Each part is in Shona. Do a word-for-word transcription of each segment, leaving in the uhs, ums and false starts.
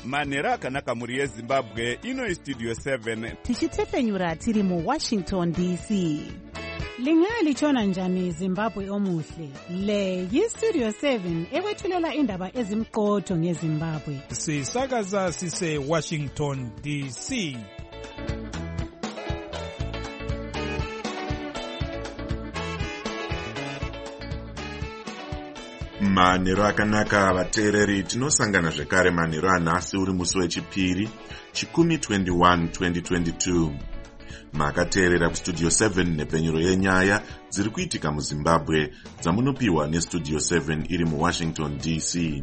manhero akanaka mhuri yezimbabwe. Ino istudio seven tichitefenyura tiri muwashington D C. Lingalitshona njani Zimbabwe omuhle? Le yistudio seven ekwethulela indaba ezimqotho ngeZimbabwe. Sisakaza sise Washington D C. Manhero akanaka vateereri, tinosangana zvekare manhero anhasi uri musi wechipiri chikumi twenty-one twenty twenty-two. Makateerera kustudio seven nepfenyuro yenyaya dziri kuitika muZimbabwe dzamunopiwa nestudio seven iri muWashington D C.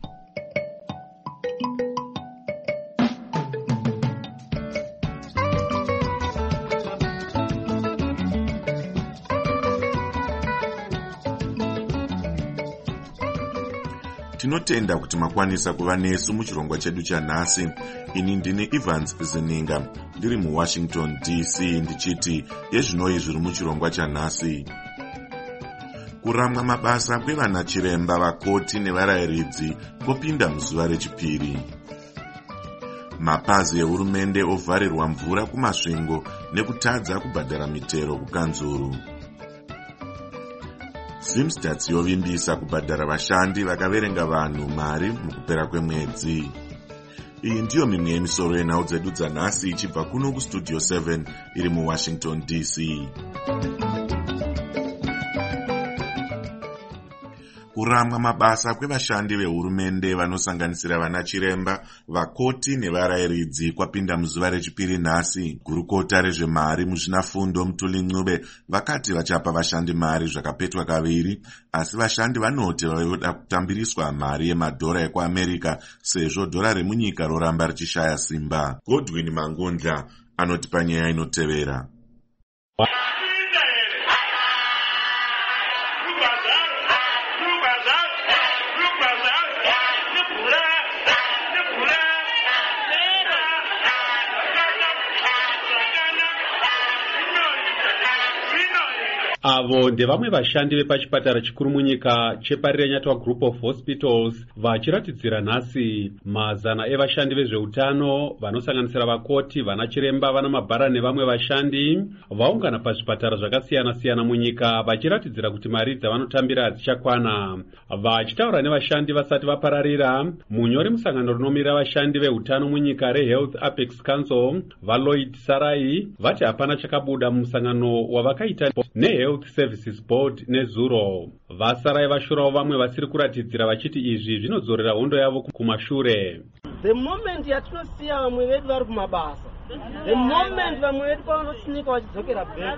Tinotenda kuti makwanisa kuva nesu muchirongwa chedu chanhasi. Ini ndini Evans Zininga ndiri muWashington D C ndichiti yezvinoi zviri muchirongwa chanhasi. Kuramwa mabasa kwevana chiremba, vakoti nevarayiridzi kopinda muzuva rechipiri. Mapazi ehurumende ovharirwa mvura kumasvingo nekutadza kubhadhara mitero kukanzuru. Zimstats yovimbisa kubhadhara vashandi vakaverenga vanhu mari mukupera kwemwedzi. Iyi ndiyo mimwe yemisoro yenhau dzedu dzanhasi ichibva kuno kustudio seven iri muWashington D C. Kuramwa mabasa kwevashandi vehurumende vanosanganisira vana chiremba, vakoti nevarayiridzi kwapinda muzuva rechipiri nhasi. Gurukota rezvemari muzvinafundo Mutuli Ncube vakati vachapa vashandi mari zvakapetwa kaviri, asi vashandi vanoti vavoda kutambiriswa mari yemadhora ekuAmerica sezvo dhora remunyika roramba richishaya simba. Godwin Mangundla anoti panyaya inotevera. Avo ndevamwe vashandi vepachipatara chikuru munyika cheParirenyatwa Group of Hospitals vachiratidzira nhasi mazana evashandi vezveutano vanosanganisira vakoti, vana chiremba, vana mabhara nevamwe vashandi vaungana pazvipatara zvakasiyana siyana munyika vachiratidzira kuti mari dzavanotambira hadzichakwana. Vachitaura nevashandi vasati vapararira, munyori musangano rinomirira vashandi veutano munyika reHealth Apex Council vaLloyd Sarai vati hapana chakabuda mumusangano wavakaita neHealth Services Board nezuro. Vasarai vashurawo vamwe vasiri kuratidzira vachiti izvi zvinodzorera hondo yavo kumashure. The moment yatinosiya vamwe vedu vari kumabasa, the moment vamwe vedu pavanosnika vachidzokera back,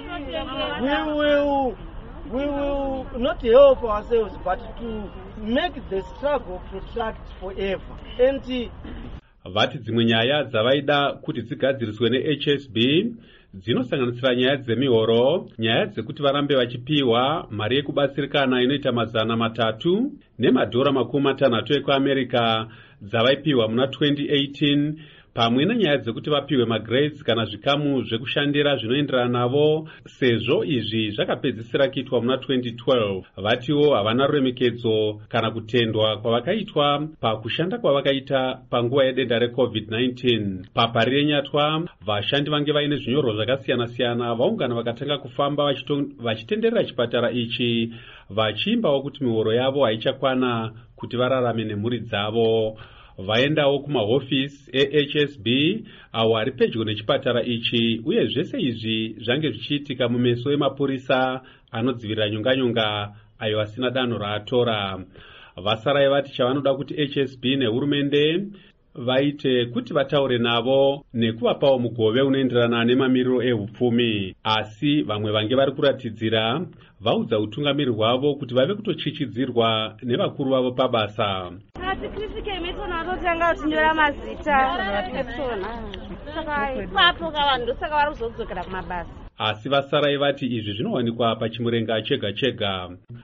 we will we will not help ourselves but to make the struggle protract forever. And vati dzimwe nyaya dzavaida kuti dzigadziriswe neH S B dzinosanganisira nyaya dzemihoro, nyaya dzekuti varambe vachipiwa mari yekubatsirikana inoita mazana matatu nemadhora makumi matanhatu ekuAmerica dzavaipiwa muna twenty eighteen, pamwe nenyaya dzekuti vapiwe magrades kana zvikamu zvekushandira zvinoenderana navo sezvo izvi zvakapedzisira kuitwa muna twenty twelve. Vatiwo havana ruremekedzo kana kutendwa kwavakaitwa pakushanda kwavakaita panguva yedenda reCovid nineteen. Paparirenyatwa vashandi vange vaine zvinyorwa zvakasiyana siyana vaungana vakatanga kufamba vachitenderera chipatara ichi vachiimbawo kuti mihoro yavo haichakwana kuti vararame nemhuri dzavo. Vaendawo kumahofisi eH S B awo ari pedyo nechipatara ichi, uye zvese izvi zvange zvichiitika mumeso emapurisa anodzivirira nyonganyonga ayo asina danho raatora. Vasarai vati chavanoda kuti H S B nehurumende vaite kuti vataure navo nekuvapawo mugove unoenderana nemamiriro ehupfumi, asi vamwe vange vari kuratidzira vaudza utungamiri hwavo kuti vave kutochichidzirwa nevakuru vavo pabasa. Tikrisike mitona totanga tinyora mazita epsona. Saka ipapo kavanhu saka vari kuzodzokera kumabasa. Asi Vasarai vati izvi zvinowanikwa pachimurenga chega chega.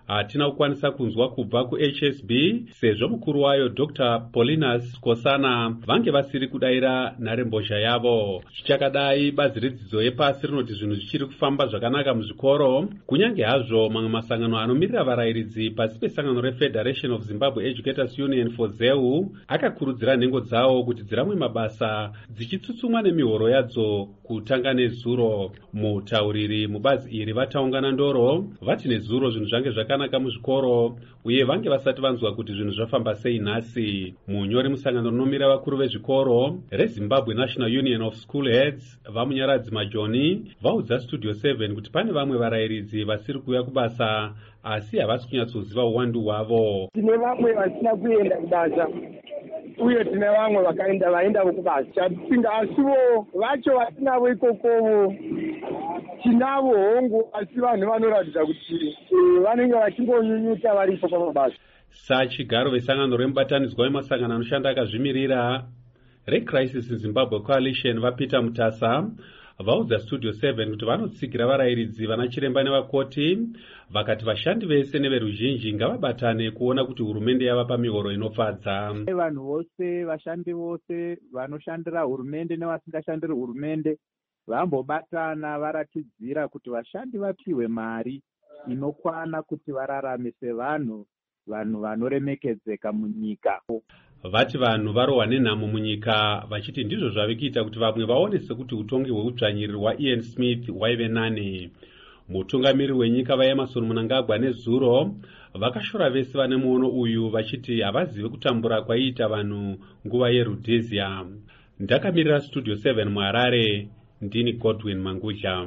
hatina kukwanisa kunzwa kubva kuH S B sezvo mukuru wayo Dr Paulinus Skosana vange vasiri kudayira nharembozha yavo. Zvichakadai, bazi redzidzo yepasi rinoti zvinhu zvichiri kufamba zvakanaka muzvikoro, kunyange hazvo mamwe masangano anomirira varayiridzi pasi pesangano reFederation of Zimbabwe Educators Union for Z E U akakurudzira nhengo dzawo kuti dziramwe mabasa dzichitsutsumwa nemihoro yadzo kutanga nezuro. Mutauriri mubazi iri vataungana ndoro vati nezuro zvinhu zvange zvakanaka muzvikoro uye vange vasati vanzwa kuti zvinhu zvafamba sei nhasi. Munyori musangano rinomira vakuru vezvikoro reZimbabwe National Union of School Heads vamunyaradzi Majoni vaudza Studio seven kuti pane vamwe varayiridzi vasiri kuuya kubasa asi havasi kunyatsoziva uwandu hwavo. Tine vamwe vasina kuenda kubasa uye tine vamwe vakaenda vaenda kubasa. Chatipinda asiwo vacho vatinavo ikokovo tinavo hongu asi vanhu vanoratidza kuti vanenge vachingonyunyuta varipo pamabasa. Sachigaro vesangano remubatanidzwa wemasangano anoshanda akazvimirira reCrisis in Zimbabwe Coalition vaPeter Mutasa vaudza Studio seven kuti vanotsigira varayiridzi vana chiremba nevakoti vakati vashandi vese neveruzhinji ngavabatane kuona kuti hurumende yava pamihoro inofadza. Vanhu vose, vashandi vose vanoshandira hurumende nevasingashandiri hurumende vambobatana varatidzira kuti vashandi vapiwe mari inokwana kuti vararame sevanhu, vanhu vanoremekedzeka munyika. Vati vanhu varohwa nenhamo munyika vachiti ndizvo zvave kuita kuti vamwe vaone sekuti utongi hweudzvanyiriri hwaIan Smith hwaive nani. Mutungamiriri wenyika vaEmerson Mnangagwa nezuro vakashora vese vane muono uyu vachiti havazive kutambura kwaiita vanhu nguva yeRhodesia. Ndakamirira Studio seven muHarare, ndini Godwin Mangudya.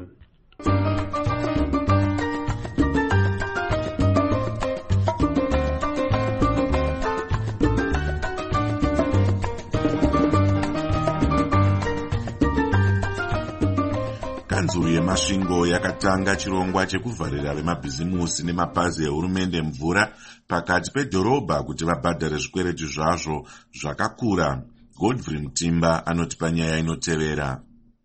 Kanzuru yemasvingo yakatanga chirongwa chekuvharira vemabhizimusi nemapazi ehurumende mvura pakati pedhorobha kuti vabhadhare zvikwereti zvazvo zvakakura. Godfrey Mutimba anoti panyaya inotevera.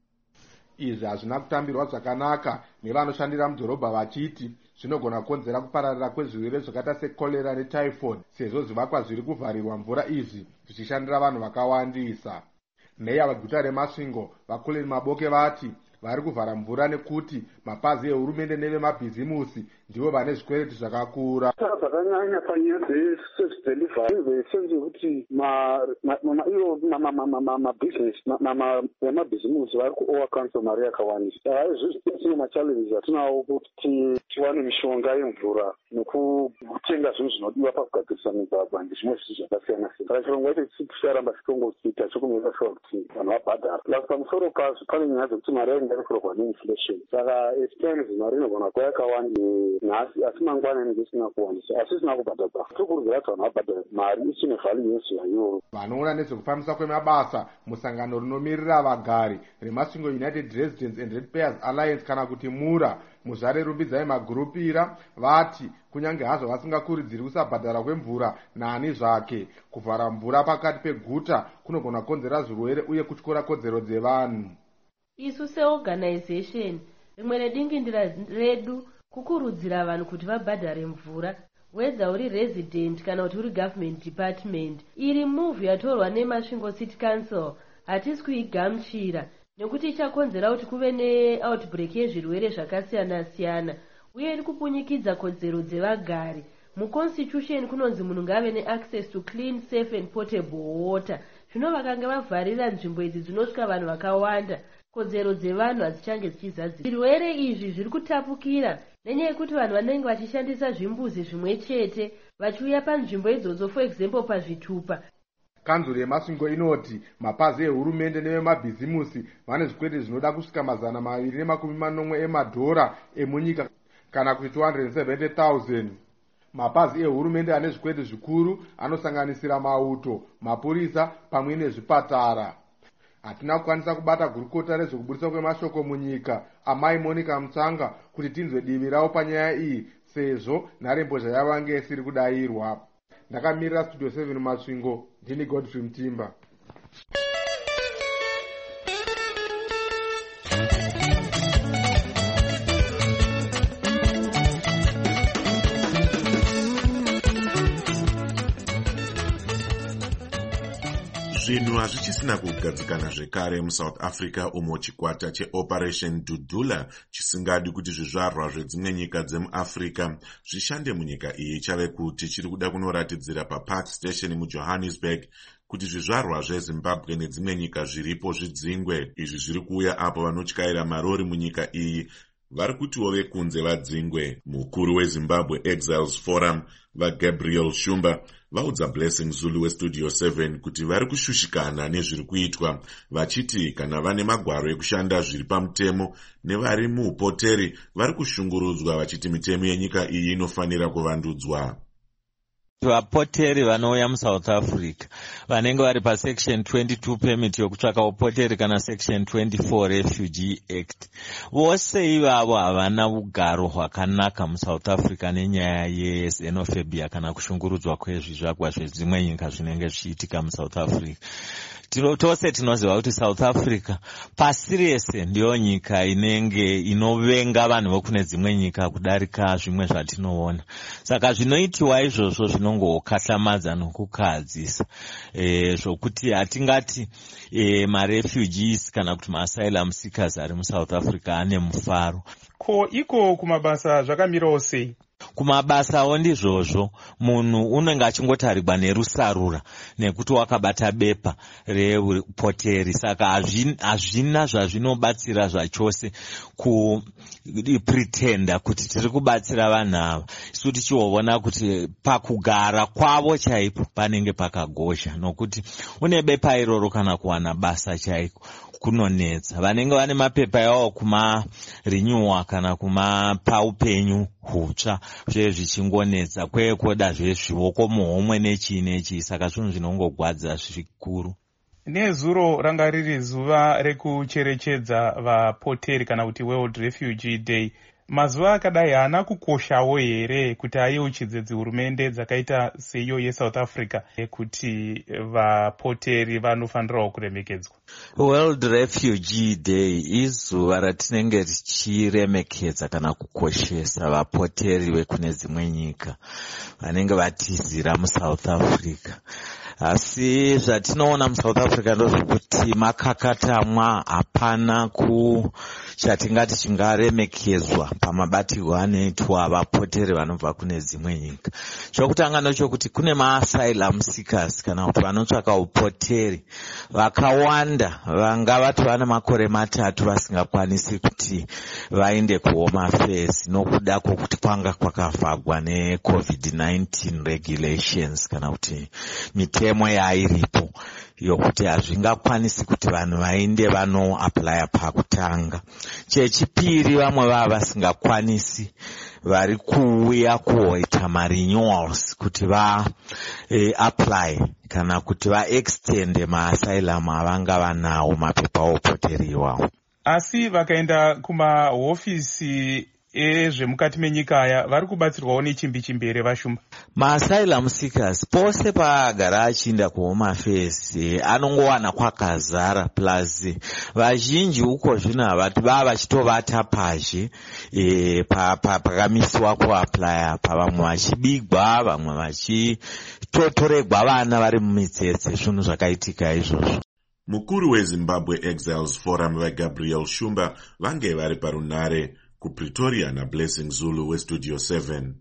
Izvi hazvina kutambirwa zvakanaka nevanoshandira mudhorobha vachiti zvinogona kukonzera kupararira kwezvirwere zvakaita sekolera netyphoid sezvo zvivakwa zviri kuvharirwa mvura izvi zvichishandira vanhu vakawandisa. Meya weguta remasvingo vaKoleni Maboke vati vari kuvhara mvura nekuti mapazi ehurumende nevemabhizimusi ndivo vane zvikwereti zvakakura. Zvakanyanya panyaya dzezvidhelivari senze kuti ivo mabhizinesi nemabhizimusi vari kuovercancel mari yakawandisa. Izvi machallenges atinawo kuti tiwane mishonga yemvura nekutenga zvinhu zvinodiwa pakugadzirisa migwagwa ndezvimwe zvinhu zvakasiyana siyana. Saka chirongwa ichi chicharamba chitongochiita chokumira sure kuti vanhu vabhadhara. Plus pamusoro pazvo pane nyaya dzekuti mari yaingarekurwa neinflation. Saka as times mari inogona kuva yakawanda nhasi asi mangwana inenge isina kuwandisa asi isina kubhadharwa. Tikurudzira kuti vanhu vabhadhare mari isine value yezuva iroro. Vanoona nezvekufambisa kwemabasa musangano rinomirira vagari remasvingo United Residents and Ratepayers Alliance kana kuti mura muzvare rumbidzai magurupira vati kunyange hazvo vasingakurudziri kusabhadhara kwemvura nani zvake, kuvhara mvura pakati peguta kunogona kukonzera zvirwere uye kutyora kodzero dzevanhu. Isu seorganization rimwe redingindira redu kukurudzira vanhu kuti vabhadhare mvura, whether uri resident kana kuti uri government department. Iri move yatorwa neMasvingo City Council hatisi kuigamuchira nekuti ichakonzera kuti kuve neoutbreak yezvirwere zvakasiyana siyana uye iri kupunyikidza kodzero dzevagari. Muconstitution kunonzi munhu ngave neaccess to clean, safe and portable water. Zvino vakanga vavharira nzvimbo idzi dzinosvika vanhu vakawanda, kodzero dzevanhu hadzichange dzichizadziswa. Zvirwere izvi zviri kutapukira nenyaya yekuti vanhu vanenge vachishandisa zvimbuzi zvimwe chete vachiuya panzvimbo idzodzo, for example pazvitupa. Kanzuru yemasvingo inoti mapazi ehurumende nevemabhizimusi vane zvikwereti zvinoda kusvika mazana maviri nemakumi manomwe emadhora emunyika kana kuti two hundred seventy thousand. Mapazi ehurumende ane zvikwereti zvikuru anosanganisira mauto, mapurisa pamwe nezvipatara. Hatina kukwanisa kubata gurukota rezvekubudiswa kwemashoko munyika amai Monica Mutsanga kuti tinzwe divi ravo panyaya iyi sezvo nharembozha yavange isiri kudayirwa. Ndakamirira Studio seven Masvingo, ndini Godfrey Mutimba. Zvinhu hazvichisina kugadzikana zvekare muSouth Africa umo chikwata cheOperation Dudula chisingadi kuti zvizvarwa zvedzimwe nyika dzemuAfrica zvishande munyika iyi chave kuti chiri kuda kunoratidzira paPark Station muJohannesburg kuti zvizvarwa zveZimbabwe nedzimwe nyika zviripo zvidzingwe. Izvi zviri kuuya apo vanotyaira marori munyika iyi vari kutiwo vekunze vadzingwe. Mukuru weZimbabwe Exiles Forum vaGabriel Shumba vaudza Blessing Zulu weStudio seven kuti vari kushushikana nezviri kuitwa, vachiti kana vane magwaro ekushanda zviri pamutemo nevari muupoteri vari kushungurudzwa, vachiti mitemo yenyika iyi inofanira kuvandudzwa. Vapoteri vanouya muSouth Africa vanenge vari pasection twenty-two permit yokutsvaka upoteri kana section twenty-four refugee act, vose ivavo havana ugaro hwakanaka muSouth Africa nenyaya yexenophobia kana kushungurudzwa kwezvizvakwa zvezvimwe nyika zvinenge zvichiitika muSouth Africa. Tose tinoziva kuti South Africa pasi rese ndiyo nyika inenge inovenga vanhu vokune dzimwe nyika kudarika zvimwe zvatinoona. Saka zvinoitiwa izvozvo zvinongokatlamadza nokukadzisa e, zvokuti hatingati e, marefugees kana kuti maasylum seekers ari muSouth Africa ane mufaro. Ko iko kumabasa zvakamirawo sei? Kumabasawo ndizvozvo munhu unenge achingotarigwa nerusarura nekuti wakabata bepa repoteri. Saka hazvina zvazvinobatsira zvachose kupretenda kuti tiri kubatsira vanhu ava. Isu tichiona kuti pakugara kwavo chaipo panenge pakagozha, nokuti une bepa iroro kana kuwana basa chaiko kunonetsa. Vanenge vane mapepa yavo kumarenewa kana kumapa upenyu hutsva zve zvichingonetsa kwekoda zvezvivoko muhomwe nechii nechii. Saka zvinhu zvinongogwadza zvikuru. Nezuro ranga riri zuva rekucherechedza vapoteri kana kuti World Refugee Day, mazuva akadai haana kukoshawo here kuti ayeuchidze dzihurumende dzakaita seiyo yeSouth Africa kuti vapoteri vanofanirawo kuremekedzwa? World Refugee Day izuva ratinenge richiremekedza kana kukoshesa vapoteri vekune dzimwe nyika vanenge vatizira muSouth Africa. Asi zvatinoona muSouth Africa ndozvokuti makakatamwa, hapana ku chatingati chingaremekedzwa pamabatirwo anoitwa vapoteri vanobva kune dzimwe nyika. Zvokutanga ndochokuti kune maasylum seekers kana kuti vanotsvaka upoteri vakawanda vanga vati vane makore matatu vasingakwanisi kuti vaende kuHome Affairs nokuda kwokuti kwanga kwakavhagwa neCovid nineteen regulations kana kuti mitemo yairipo yokuti hazvingakwanisi kuti vanhu vainde vanoaplya pakutanga. Chechipiri, vamwe vava vasingakwanisi vari kuuya kuoita marenewals kuti va eh, apply kana kuti va extend maasylum avanga vanawo mapepa opoteri iwawo. Asi vakaenda kumahofisi ezvemukati menyika aya vari kubatsirwawo nechimbi chimbi here vashumba? Maasylum seekers pose paagara achiinda kuHome Affairs anongowana kwakazara, plus vazhinji uko zvino havati vava vachitovata pazhe e, pakamisiwa pa, kuaplya pa, vamwe vachibigwa, vamwe vachitotoregwa vana vari mumitsetse. Zvinhu zvakaitika izvozvo. Mukuru weZimbabwe Exiles Forum vaGabriel Shumba vange vari parunare kuPretoria naBlessing Zulu weStudio seven.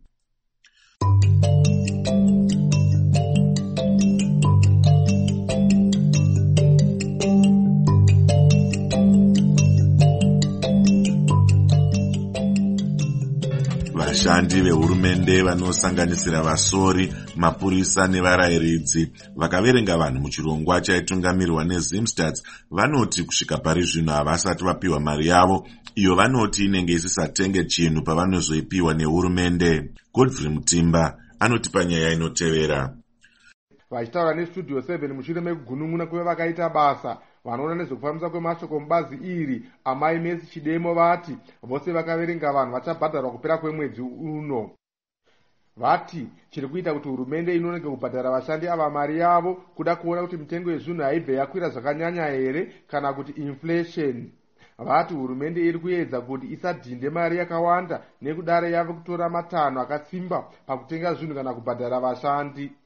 Vashandi vehurumende vanosanganisira vasori, mapurisa nevarayiridzi vakaverenga vanhu muchirongwa chaitungamirwa neZimstats vanoti kusvika pari zvino havasati vapiwa mari yavo, iyo vanoti inenge isisatenge chinhu pavanozoipiwa nehurumende. Godfrey Mutimba anotipa nyaya inotevera. Vachitaura neStudio seven mushure mekugunun'una kuve vakaita basa vanoona nezvekufambisa kwemashoko mubazi iri, Amai Mercy Chidemo vati vose vakaverenga vanhu vachabhadharwa kupera kwemwedzi uno. Vati chiri kuita kuti hurumende inonenge kubhadhara vashandi ava mari yavo kuda kuona kuti mitengo yezvinhu haibve yakwira zvakanyanya here kana kuti inflation. Vati hurumende iri kuedza kuti isadhinde mari yakawanda nekudare yave kutora matanho akatsimba pakutenga zvinhu kana kubhadhara vashandi.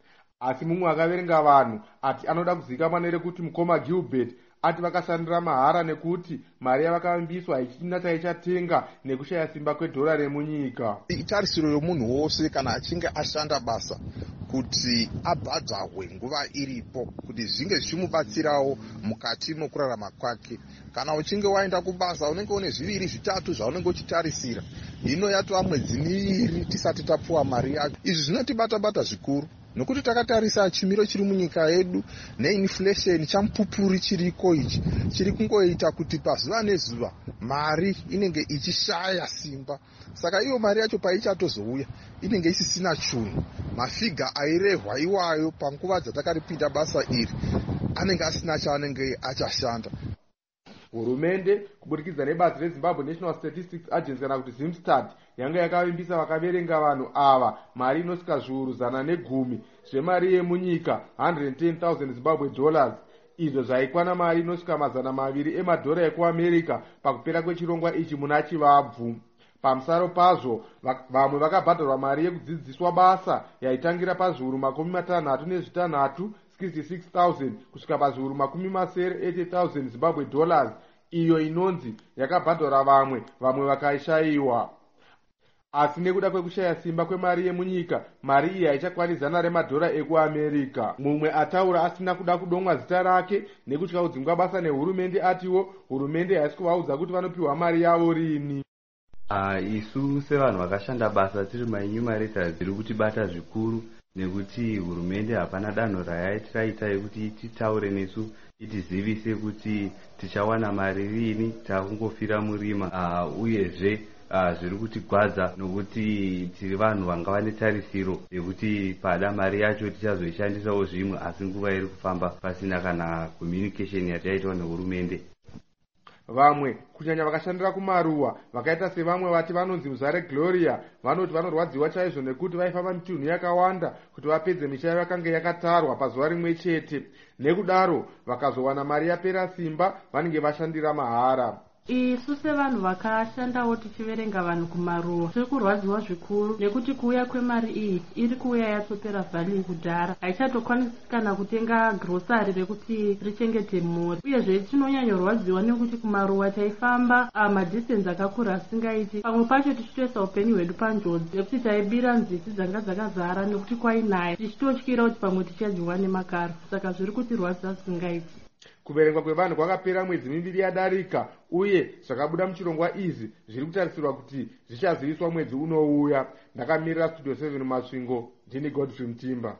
asi mumwe akaverenga vanhu ati anoda kuzivikanwa nerekuti mukoma Gilbert ati vakashandira mahara nekuti mari yavakavambiswa ichina chaichatenga nekushaya simba kwedhora remunyika. Itarisiro yomunhu wose kana achinge ashanda basa kuti abhadharwe nguva iripo kuti zvinge zvichimubatsirawo mukati mokurarama kwake. Kana uchinge waenda kubasa unenge une zviviri zvitatu zvaunenge uchitarisira, hino yatova mwedzi miviri tisati tapuwa mari yacho. Izvi zvinotibata-bata zvikuru nokuti takatarisa chimiro chiri munyika yedu neinflation chamupupuri chiriko ichi chiri kungoita kuti pazuva nezuva mari inenge ichishaya simba. Saka iyo mari yacho paichatozouya inenge isisina chinhu. Mafiga airehwa iwayo panguva dzatakaripinda basa iri anenge asina chaanenge achashanda. Hurumende kubudikidza nebazi reZimbabwe National Statistics Agency kana kuti Zimstat yanga yakavimbisa vakaverenga vanhu ava mari inosvika zviuru zana negumi zvemari yemunyika one hundred ten thousand Zimbabwe dollars, izvo zvaikwana mari inosvika mazana maviri emadhora ekuamerica pakupera kwechirongwa ichi muna chivabvu. Pamusaro pazvo vamwe vakabhadharwa mari yekudzidziswa basa yaitangira pazviuru makumi matanhatu nezvitanhatu sixty-six thousand kusvika pazviuru makumi masere eighty thousand Zimbabwe dollars, iyo inonzi yakabhadhara vamwe vamwe vakaishayiwa. Asi nekuda kwekushaya simba kwemari yemunyika, mari iyi haichakwana zana remadhora ekuamerica. Mumwe ataura asina kuda kudomwa zita rake nekutya kudzingwa basa nehurumende atiwo hurumende haisi kuvaudza kuti vanopiwa mari yavo rini. Uh, isu sevanhu vakashanda basa tiri mainyumarators dziri kutibata zvikuru nekuti hurumende hapana danho rayaitiraita yekuti titaure nesu itizivise kuti tichawana mari rini, takungofira murima. Uh, uyezve uh, zviri kutigwadza nokuti tiri vanhu vangava netarisiro yekuti pada mari yacho tichazoishandisawo zvimwe, asi nguva iri kufamba pasina kana communication yataitawo nehurumende. Vamwe kunyanya vakashandira kumaruwa vakaita sevamwe vati vanonzi Muzare Gloria vanoti vanorwadziwa chaizvo nekuti vaifamba mitunhu yakawanda kuti vapedze mishayo yakanga yakatarwa pazuva rimwe chete. Nekudaro vakazowana mari yapera simba vanenge vashandira mahara. Isu sevanhu vakashandawo tichiverenga vanhu kumaruwa tiri kurwadziwa zvikuru nekuti kuuya kwemari iyi iri kuuya yatsopera vhalue kudhara, haichatokwanisi kana kutenga grosari rekuti richengete mhuri. Uyezve tinonyanyorwadziwa nekuti kumaruwa taifamba madistance akakura asingaiti, pamwe pacho tichitoisa upenyu hwedu panjodzi nekuti taibira nzizi dzanga dzakazara nekuti kwainaya, tichitotyira kuti pamwe tichadyiwa nemakaro. Saka zviri kutirwadzisa zvisingaiti. Kuverengwa kwevanhu kwakapera mwedzi miviri yadarika uye zvakabuda muchirongwa izvi zviri kutarisirwa kuti zvichaziviswa mwedzi unouya. Ndakamirira Studio seven Masvingo, ndini Godfrey Mtimba.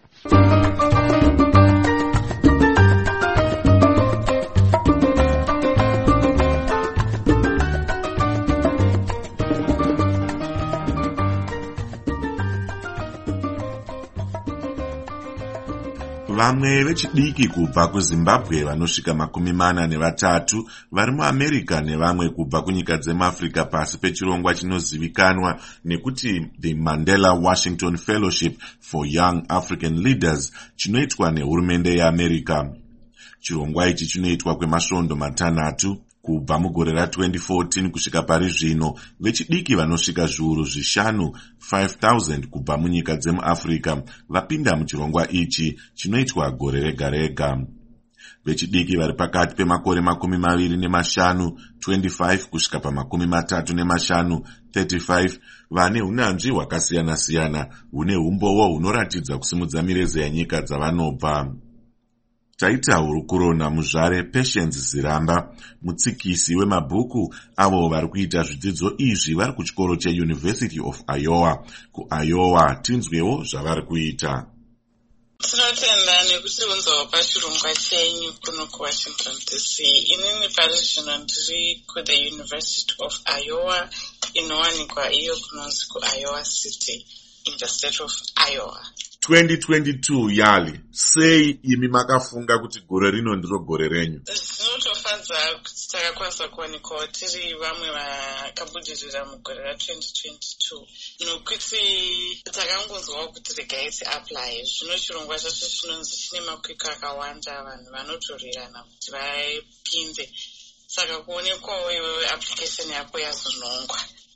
Vamwe vechidiki kubva kuZimbabwe vanosvika makumi mana nevatatu vari muAmerica nevamwe kubva kunyika dzemuAfrica pasi pechirongwa chinozivikanwa nekuti The Mandela Washington Fellowship for Young African Leaders chinoitwa nehurumende yeAmerica. Chirongwa ichi chinoitwa kwemasvondo matanhatu kubva mugore ra twenty fourteen kusvika pari zvino. Vechidiki vanosvika zviuru zvishanu five thousand kubva munyika dzemuAfrica vapinda muchirongwa ichi chinoitwa gore rega rega. Vechidiki vari pakati pemakore makumi maviri nemashanu twenty-five kusvika pamakumi matatu nemashanu thirty-five vane unyanzvi hwakasiyana-siyana hune umbowo hunoratidza kusimudza mireza yenyika dzavanobva. Taita hurukurona Muzvare Patience Ziramba, mutsikisi wemabhuku avo vari kuita zvidzidzo izvi vari kuchikoro cheUniversity of Iowa. KuIowa tinzwewo zvavari kuita. Tinotenda nekuti unzwa pachirongwa chenyu kuno kuWashington D C. Inini pari zvino ndiri kuThe University of Iowa inowanikwa iyo kunonzi kuIowa City in the state of Iowa. twenty twenty-two yali sei imi makafunga kuti gore rino ndiro gore renyu? Zvinotofadza kuti takakwanisa kuwanikwa tiri vamwe vakabudirira mugore ra twenty twenty-two nokuti takangonzwawo kuti regai tiapply. Zvino chirongwa chacho chinonzi chine makwiko akawanda, vanhu vanotorirana kuti vapinde, saka kuonekwawo iwewe application yako yazonongwa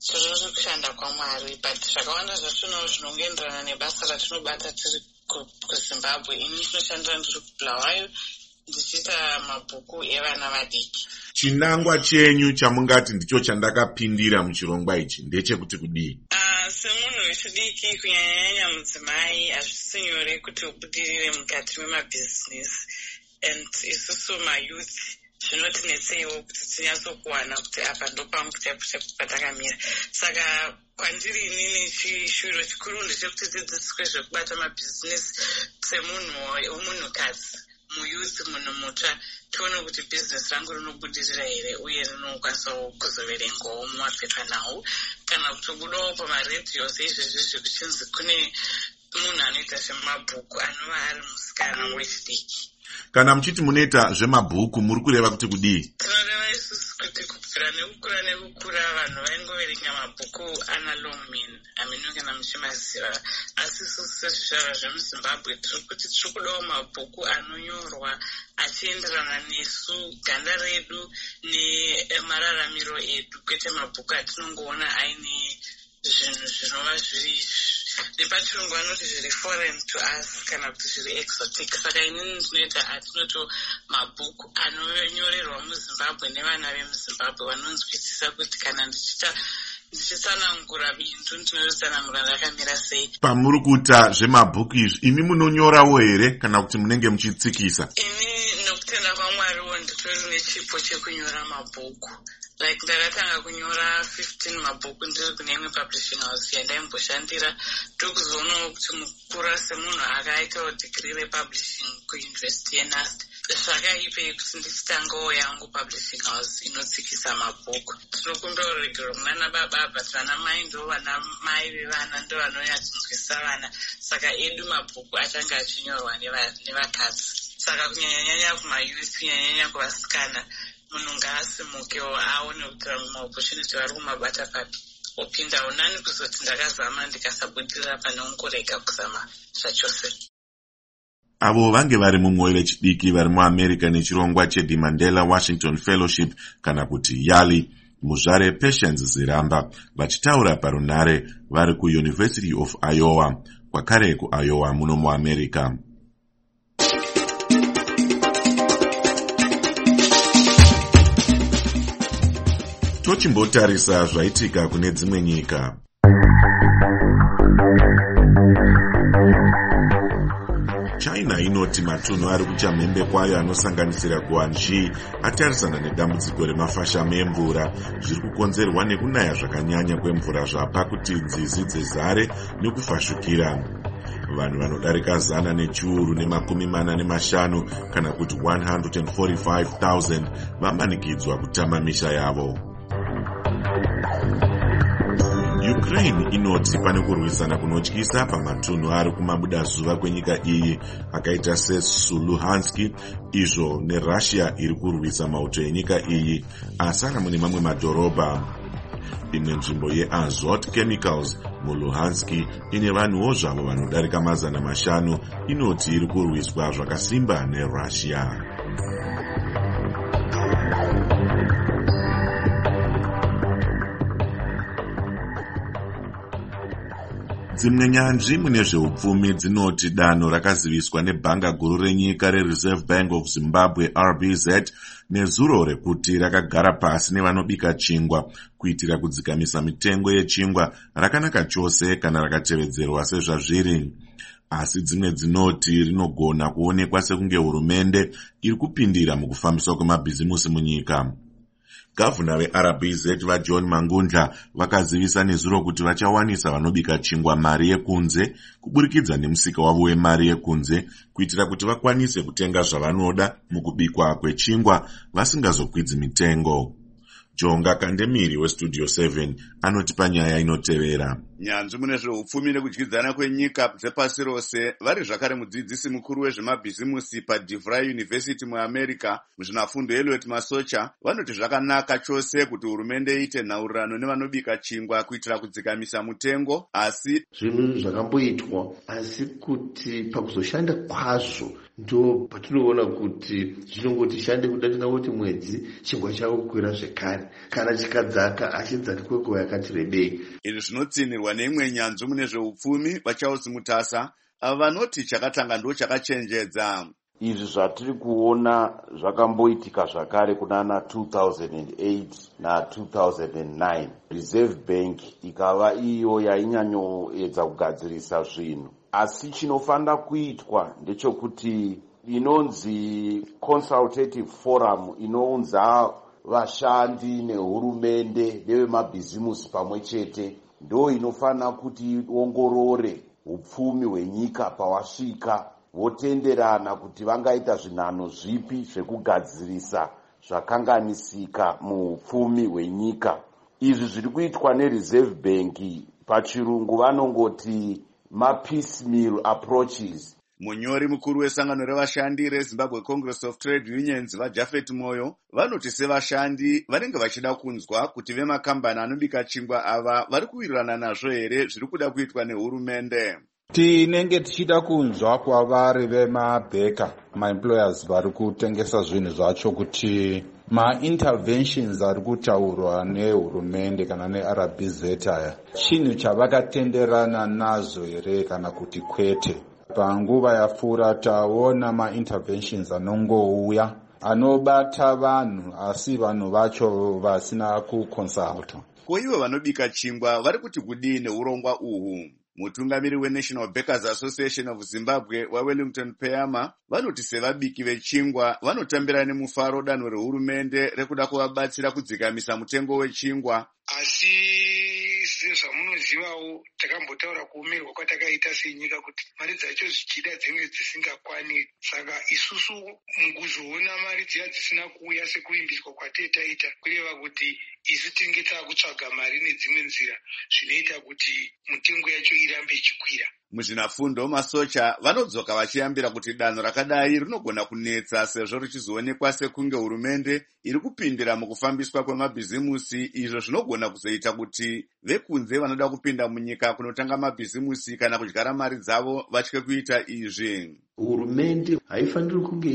zviri kushanda kwaMwari, but zvakawanda zvatonawo zvinongoenderana nebasa ratinobata tiri kuZimbabwe. Ini ndinoshandira ndiri kuBulawayo ndichiita mabhuku evana vadiki. Chinangwa chenyu chamungati ndicho chandakapindira muchirongwa ichi ndechekuti kudii? Uh, semunhu wechidiki kunyanyanya mudzimai hazvisi nyore kuti ubudirire mukati memabhizinesi, and isusu mayouth zvinotinetsewo kuti tinyatsokuwana kuti apa ndopangu patakamira. Saka kwandiri inini chishuviro chikuru ndechekuti tidzidziswe zvekubata mabhizinesi semunhu womunhukadzi, muyouth, munhu mutsva, tione kuti bhizinesi rangu rinobudirira here uye rinokwanisawo kuzoverengawo mumapepanhau kana kutobudawo pamaredhiyo seizvezvizvi kuchinzi kune munhu anoita zvemabhuku anova ari musikana wechidiki. Kana muchiti munoita zvemabhuku muri kureva kuti kudii? Tinoreva isusu kuti kubvira nekukura nekukura vanhu vaingoverenga mabhuku ana longman, amino kana muchimaziva, asi isusu sezvizvarwa zvemuZimbabwe tiri kuti tiri kudawo mabhuku anonyorwa achienderana nesu, ganda redu nemararamiro edu, kwete mabhuku atinongoona aine zvinhu zvinova zviri nepachirungu vanoti zviri foreign to us kana kuti zviri exotic. Saka inini ndinoita atinoto mabhuku anonyorerwa muZimbabwe nevana vemuZimbabwe vanonzwisisa kuti kana ndichita ndichitsanangura bindu ndinotsanangura rakamira sei. Pamuri kuita zvemabhuku izvi imi munonyorawo here kana kuti munenge muchitsikisa? Ini nokutenda kwaMwariwo nditori nechipo chekunyora mabhuku. Like ndakatanga kunyora fifteen mabhuku ndiri kune imwe publishing house yandaimboshandira, ndokuzoonawo kuti mukura semunhu akaitawo degree republishing kuuniversity yeNust zvakaipei kuti ndichitangawo yangu publishing house inotsikisa mabhuku. Tinokumbawo regero munana baba, but vana mai ndo vana mai vevana ndo vanonyatsinzwisisa vana, saka edu mabhuku atanga achinyorwa nevakadzi. Saka kunyanyanyanya kumayouth, kunyanyanya kuvasikana, munhu ngaasimukewo aone kuti maopportunity vari kumabata papi, opindawo nani kuzoti ndakazama ndikasabudirira pane ungorega kuzama zvachose. Avo vange vari mumwoyo wechidiki vari muAmerica nechirongwa cheThe Mandela Washington Fellowship kana kuti YALI, muzvare Patience Ziramba vachitaura parunare vari kuUniversity of Iowa, kwakare kuIowa muno muAmerica. Tochimbotarisa zvaitika kune dzimwe nyika. China inoti matunhu ari kuchamhembe kwayo anosanganisira Guangxi atarisana nedambudziko remafashame emvura zviri kukonzerwa nekunaya zvakanyanya kwemvura zvapa kuti nzizi dzezare nekufashukira. Vanhu vanodarika zana nechiuru nemakumi mana nemashanu kana kuti one hundred forty-five thousand vamanikidzwa kutama misha yavo. Ukraine inoti pane kurwisana kunotyisa pamatunhu ari kumabuda zuva kwenyika iyi akaita seLuhansk, izvo neRussia iri kurwisa mauto enyika iyi asara mune mamwe madhorobha. Imwe nzvimbo yeAzot Chemicals muLuhansk ine vanhuwo zvavo vanodarika mazana mashanu inoti iri kurwiswa zvakasimba neRussia. Dzimwe nyanzvi mune zveupfumi dzinoti danho rakaziviswa nebhanga guru renyika reReserve Bank of Zimbabwe R B Z nezuro rekuti rakagara pasi nevanobika chingwa kuitira kudzikamisa mitengo yechingwa rakanaka chose kana rakatevedzerwa sezvazviri. Asi dzimwe dzinoti rinogona kuonekwa sekunge hurumende iri kupindira mukufambiswa kwemabhizimusi munyika. Gavhuna veR B Z vaJohn Mangundla vakazivisa nezuro kuti vachawanisa vanobika chingwa mari yekunze kuburikidza nemusika wavo wemari yekunze kuitira kuti vakwanise kutenga zvavanoda mukubikwa kwechingwa vasingazokwidzi mitengo. Jonga Kandemiri weStudio seven anoti panyaya inotevera. Nyanzvi mune zveupfumi nekudyidzana kwenyika dzepasi rose vari zvakare mudzidzisi mukuru wezvemabhizimusi paDeVry University muAmerica muzvinafundo Elliot Masocha vanoti zvakanaka chose kuti hurumende iite nhaurirano nevanobika chingwa kuitira kudzikamisa mutengo, asi zvinhu zvakamboitwa asi kuti pakuzoshanda kwazvo ndo patinoona kuti zvinongoti shande kudarika kuti mwedzi chingwa chavo kukwira zvekare, kana chikadzaka achidzaki kwenguva yakati rebei. Izvi zvinotsinirwa neimwe nyanzvi mune zveupfumi vaCharles Mutasa vanoti chakatanga ndo chakachenjedza. Izvi zvatiri kuona zvakamboitika zvakare kunana two thousand eight na two thousand nine. Reserve Bank ikava iyo yainyanyoedza kugadzirisa zvinhu, asi chinofanira kuitwa ndechekuti inonzi consultative forum inounza vashandi nehurumende nevemabhizimusi pamwe chete ndo inofanira kuti ongorore upfumi hwenyika pawasvika, votenderana kuti vangaita zvinhano zvipi zvekugadzirisa zvakanganisika muupfumi hwenyika. Izvi zviri kuitwa neReserve Bank pachirungu vanongoti ma-piecemeal approaches. Munyori mukuru wesangano revashandi reZimbabwe Congress of Trade Unions vaJafet Moyo vanoti sevashandi vanenge vachida kunzwa kuti vemakambani anobika chingwa ava vari kuwirirana nazvo here zviri kuda kuitwa nehurumende. Tinenge tichida kunzwa kwavari vemabheka maemployers vari kutengesa zvinhu zvacho kuti ma-interventions ari kutaurwa nehurumende kana ne-R B Z aya chinhu chavakatenderana nazo here kana kuti kwete. Panguva yapfuura taona ma-interventions anongouya anobata vanhu asi vanhu vacho vasina kuconsulta. Ko ivo vanobika chingwa vari kuti kudii neurongwa uhu? Mutungamiri weNational Bakers Association of Zimbabwe waWellington Peyama vanoti sevabiki vechingwa vanotambira nemufaro danho rehurumende rekuda kuvabatsira kudzikamisa mutengo wechingwa. Asi sezvamunozivawo takambotaura kuumirwa kwatakaita senyika kuti mari dzacho zvichida dzinge dzisingakwani, saka isusu mukuzoona mari dziya dzisina kuuya sekuimbiswa kwatetaita kureva kuti isu tinge taakutsvaga mari nedzimwe nzira zvinoita kuti mutengo yacho irambe ichikwira. Muzvinafundo Masocha vanodzoka vachiyambira kuti danho rakadai rinogona kunetsa sezvo richizoonekwa sekunge hurumende iri kupindira mukufambiswa kwemabhizimusi, izvo zvinogona kuzoita kuti vekunze vanoda kupinda munyika kunotanga mabhizimusi kana kudyara mari dzavo vatye kuita izvi. Hurumende haifaniri kunge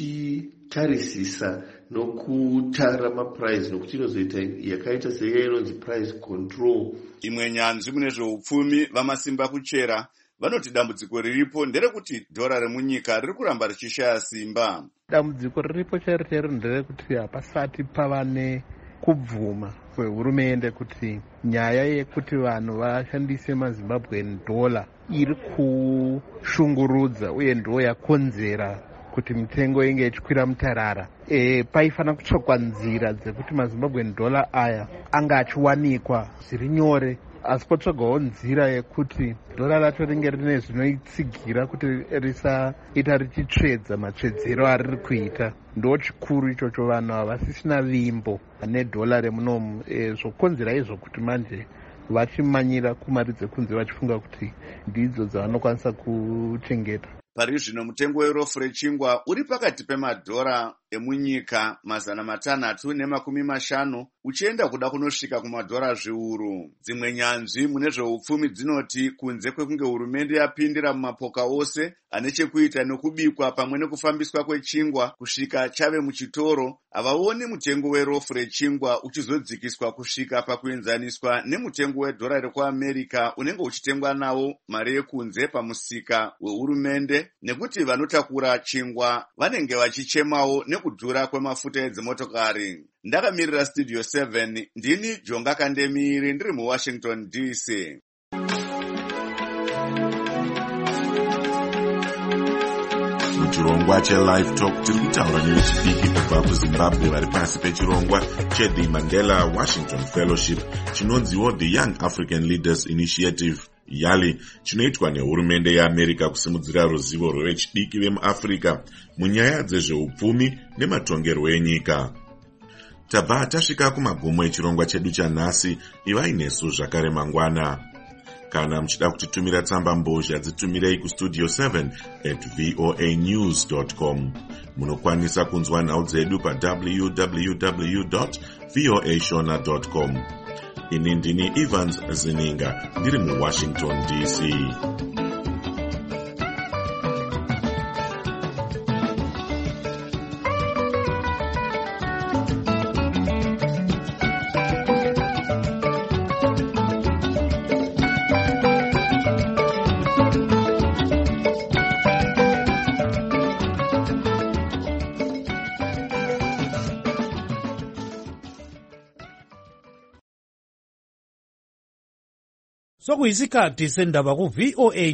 ichitarisisa nokutara maprice nokuti inozoita yakaita seinonzi price control. Imwe nyanzvi mune zveupfumi vamasimba kuchera vanoti dambudziko riripo nderekuti dhora remunyika riri kuramba richishaya simba. Dambudziko riripo chairitero nderekuti hapasati pava nekubvuma kwehurumende kuti nyaya yekuti vanhu vashandise maZimbabwean dollar iri kushungurudza uye ndo yakonzera kuti mitengo inge ichikwira mutarara. E, paifanira kutsvakwa nzira dzekuti maZimbabwean dollar aya anga achiwanikwa zviri nyore, asi potsvagawo nzira yekuti dhora racho ringe rine zvinoitsigira kuti risaita richitsvedza matsvedzero ariri kuita. Ndo chikuru ichocho, vanhu havasisina vimbo nedhora remunomu, e, zvokonzera izvo kuti manje vachimanyira kumari dzekunze vachifunga kuti ndidzo dzavanokwanisa kuchengeta. Pari zvino mutengo werofu rechingwa uri pakati pemadhora emunyika mazana matanhatu nemakumi mashanu uchienda kuda kunosvika kumadhora zviuru. Dzimwe nyanzvi mune zveupfumi dzinoti kunze kwekunge hurumende yapindira mumapoka ose ane chekuita nekubikwa pamwe nekufambiswa kwechingwa kusvika chave muchitoro, havaoni mutengo werofu rechingwa uchizodzikiswa kusvika pakuenzaniswa nemutengo wedhora rekuAmerica unenge uchitengwa nawo mari yekunze pamusika wehurumende, nekuti vanotakura chingwa vanenge vachichemawo nekudhura kwemafuta edzimotokari. Ndakamirira Studio seven, ndini Jonga Kandemiri ndiri muWashington D C. Muchirongwa cheLive Talk tiri kutaura nevechidiki kubva kuZimbabwe vari pasi pechirongwa cheThe Mandela Washington Fellowship chinonziwo The Young African Leaders Initiative YALI, chinoitwa nehurumende yeAmerica kusimudzira ruzivo rwevechidiki vemuAfrica munyaya dzezveupfumi nematongerwo enyika. Tabva tasvika kumagumo echirongwa chedu chanhasi. Ivai nesu zvakare mangwana. Kana mchida kutitumira tsamba mbozha dzitumirei kustudio seven at voa news dot com. Munokwanisa kunzwa nhau dzedu pa w w w dot voa shona dot com. Ini ndini Evans Zininga, ndiri mu Washington D C. Sokuyisikhathi sendaba ku V O A